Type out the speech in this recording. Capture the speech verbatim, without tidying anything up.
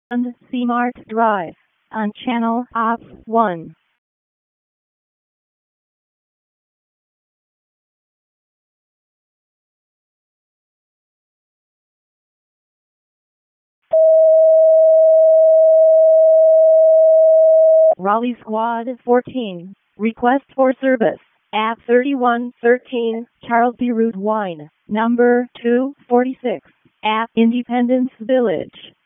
and C-Mart Drive on channel op one. Raleigh Squad fourteen. Request for service at thirty-one thirteen Charles B. Route Wine, number two forty-six, at Independence Village.